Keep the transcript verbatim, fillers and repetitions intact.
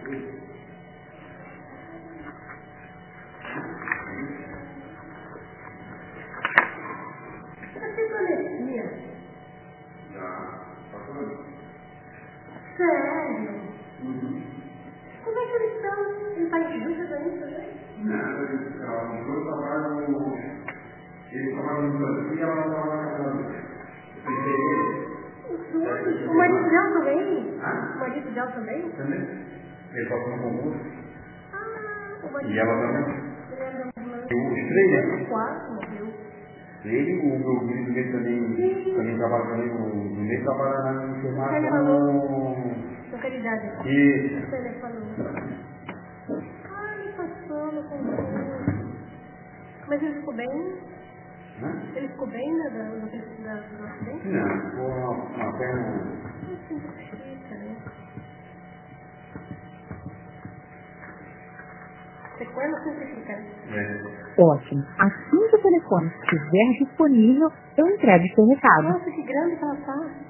Sério? Uhum. Como é que eles estão? Ele está em junta também, também? Não, eles trabalham no... Eles trabalham no Brasil e ela não trabalha na casa dele. O marido dela também? Ah? O marido dela também? Também. Ele passou no concurso. Ah, o marido E ela também. Ele era uma... Os três, né? Quatro, morreu. Ele, o meu marido dele também, também trabalha também, o meu trabalha na enfermagem. Ele falou. Com caridade. E... Ele falou. Ah, ele passou no concurso. Mas ele ficou bem? Hã? Ele ficou bem na, na, na, na, no acidente? Não, ficou uma, uma perna... Assim, fica, né? Sequela simplificada. É. Ótimo. Assim que o telefone estiver disponível, eu entrego seu recado. Nossa, que grande que ela tá.